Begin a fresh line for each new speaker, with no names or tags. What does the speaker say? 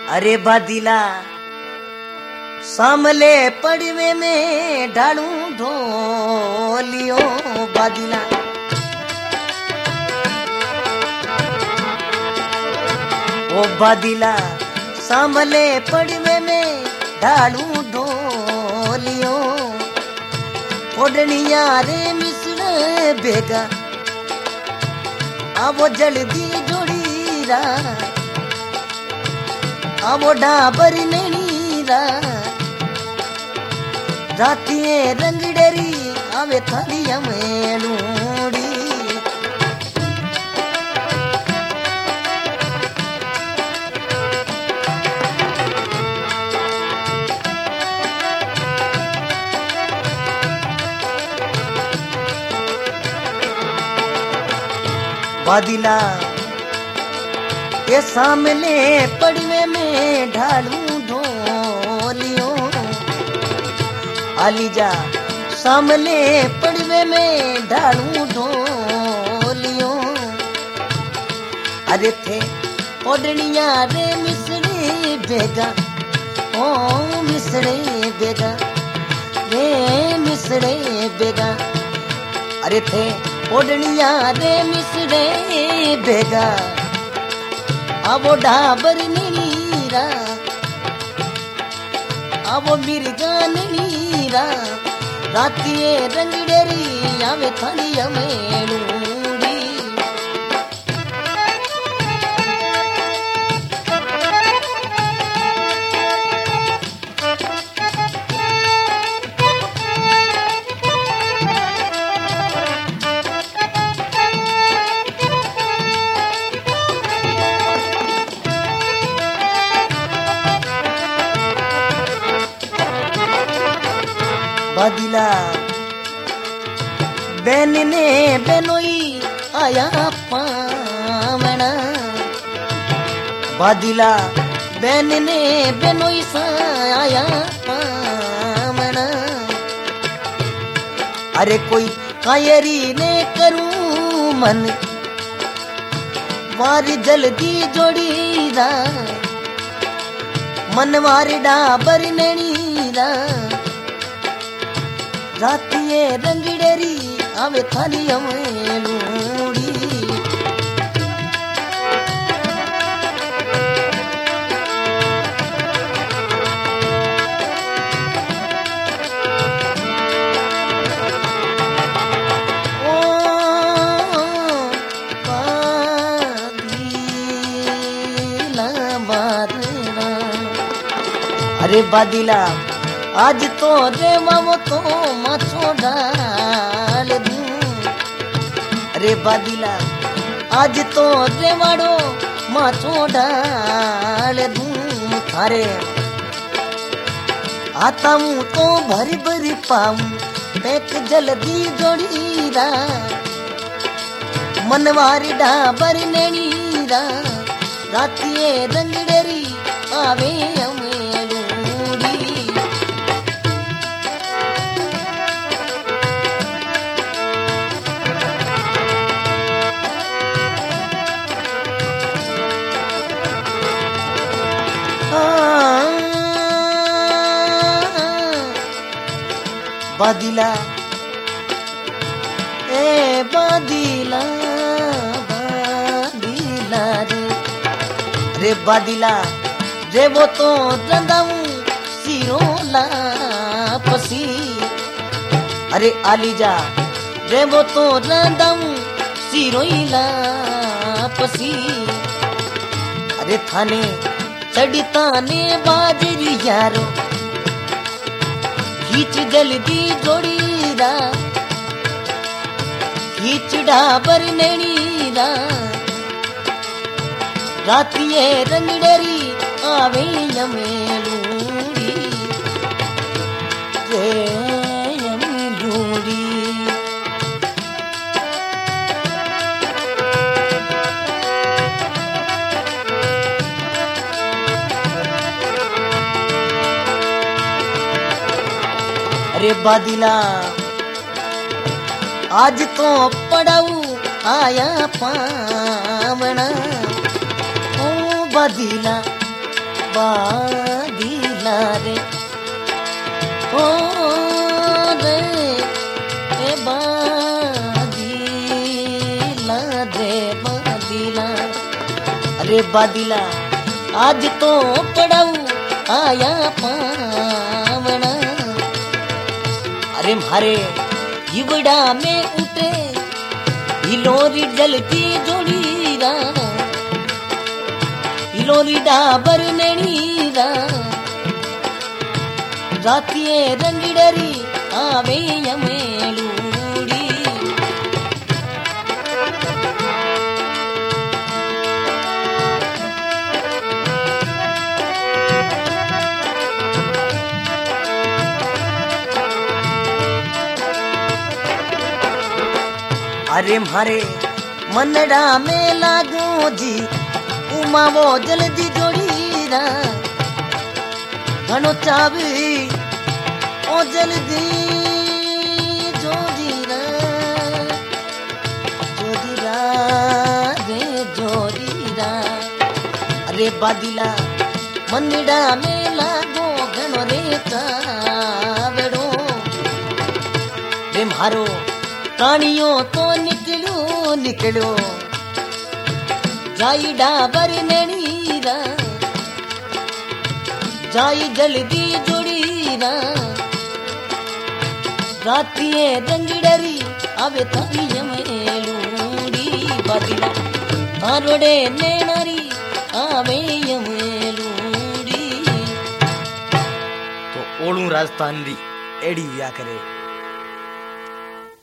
अरे बादिला सामले पड़वे में ढालू ढोलियो बादिला ओ बादिला सामले पड़वे में ढालू ढोलियो ओडनिया रे मिसरे बेगा आवो जल्दी जोड़ीरा आवो डाबर नैनीरा रातिए रंगडेरी आवे थालिया में लूड़ी बादिला ये सामने पड़वे में ढालू ढोलियो आलीजा सामने पड़वे में ढालू ढोलियो अरे थे ओडनिया रे मिसरे बेगा ओ मिसरे बेगा रे मिसरे बेगा अरे थे ओडनिया रे मिसरे बेगा आवो डाबर नीरा आवो मिर्गा नीरा रातिए रंगडेरी आवे थालिया में लूड़ी बादिला बैन ने बेनोई आया पावना बादिला बैन ने बेनोई सा आया पावना अरे कोई कायरी ने करूं मन वार जल्दी जोड़ीरा मन वार डाबर नैनीरा रातिए रंगडेरी आवे थालिया में लूड़ी ओ बादिला बादला अरे बादिला आज तो रेवावो तो माछो डाल दूं अरे बादिला आज तो रेवाड़ो माछो डाल दूं थारे आता हूँ तो भरी भरी पाऊं पैक जल्दी जोड़ीरा मनवारी डाबर नैनीरा रातिए रंगडेरी आवे हमें बादिला ए बादिला बादिला रे बादिला रे वो तो रंदाऊं सिरोला पसी अरे आलीजा रे वो तो रंदाऊं सिरोला पसी अरे थाने चढ़ता ने बाजरी यारो खींच जल्दी जोड़ीरा खींच डाबर नैनीरा रातिए रंगडेरी आवे में लूड़ी लूड़ी अरे बादिला आज तो पड़ाऊ आया पावना ओ बादिला बादीला रे ओ रे ए बादीला रे बादीला। अरे बादीला आज तो पड़ाऊ आया पावना। अरे मारे हिवड़ा में उठे हिलोरी जलती जोड़ीरा हिलोरी डाबर नैनीरा रातिये रंगडरी आवे यमेलूड़ी। अरे मारे मनड़ा में लागो जी उमा वो जल्दी जोड़ीरा घणो चावी ओ जल्दी जोड़ीरा जोड़ीरा रे जोड़ीरा। अरे बादीला मनड़ा में लागो घणो रे चावड़ो रे मारो प्राणियों तो निकलो निकलो जाई डाबर नैनीरा जाई जल्दी जोड़ीरा रातिये रंगडरी आवे तारी यमेलूड़ी। बादीला तारोड़े नैनारी आवे यमेलूड़ी।
तो ओड़ू राजस्थान री एड़ी व्या करे